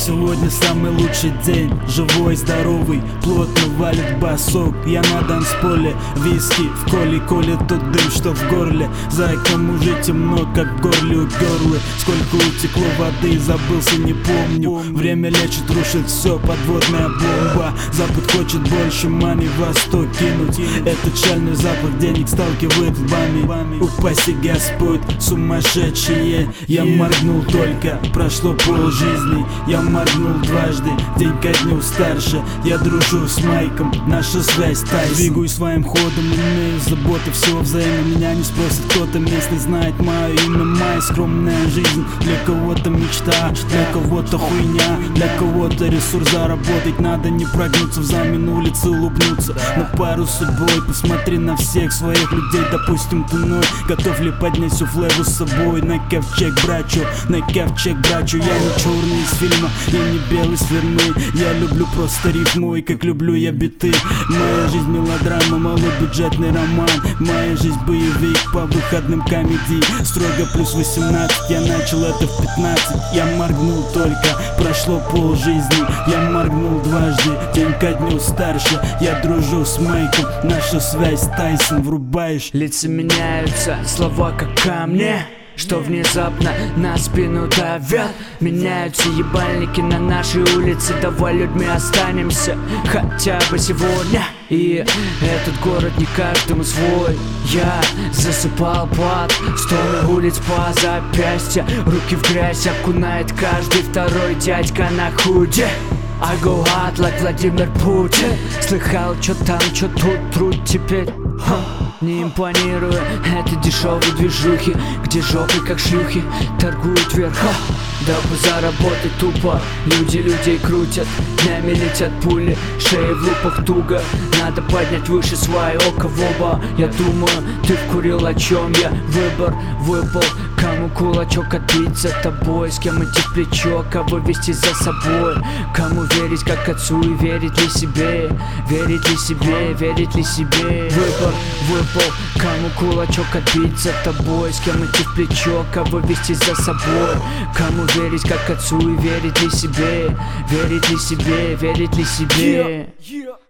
сегодня самый лучший день. Живой, здоровый, плотно валит басок. Я на танцполе, виски в коле, колет тот дым, что в горле. За окном уже темно, как в горле у горлы. Сколько утекло воды, забылся, не помню. Время лечит, рушит все, подводная бомба. Запад хочет больше мани, восток кинуть. Этот шальной запах денег сталкивает лбами. Упаси Господь, сумасшедшие. Я моргнул только, прошло полжизни. Я моргнул дважды, день ко дню старше. Я дружу с Майком, наша связь Тайсон. Двигаю своим ходом, имею заботы, все взаимно. Меня не спросит кто-то, местный знает мое имя. Моя скромная жизнь, для кого-то мечта, для кого-то хуйня, для кого-то ресурс. Заработать надо, не прогнуться, взамен улицы улыбнуться. На пару с судьбой, посмотри на всех своих людей. Допустим, ты ной, готов ли поднять суфле с собой? На ковчег брачу, на ковчег брачу. Я не черный из фильма, я не белый с фермы. Я люблю просто рифму, и как люблю я биты. Моя жизнь мелодрама, малобюджетный роман. Моя жизнь боевик, по выходным комедий. Строго плюс 18, я начал это в 15. Я моргнул только, прошло полжизни. Я моргнул дважды, день ко дню старше. Я дружу с Майком, наша связь Тайсон. Врубаешь? Лица меняются, слова как камни, что внезапно на спину давят. Меняются ебальники на нашей улице. Давай людьми останемся хотя бы сегодня. И этот город не каждому свой. Я засыпал под стоны улиц по запястья. Руки в грязь окунает каждый второй дядька на худе. I go hard like Владимир Путин. Слыхал, чё там, чё тут, труд теперь. Не импонируя это дешевые движухи, где жопы как шлюхи торгуют вверх. Дабы заработать тупо, люди людей крутят. Днями летят пули, шеи в лупах туго. Надо поднять выше свое око в оба. Я думаю, ты вкурил, о чем я. Выбор выпал, кому кулачок отбить за тобой. С кем идти в плечо, кого вести за собой. Кому верить как отцу и верить ли себе. Верить ли себе, верить ли себе. Выбор выпал, кому кулачок отбить за тобой. С кем идти в плечо, кого вести за собой. Кому верить как отцу и верить ли себе. Верить ли себе, верить ли себе.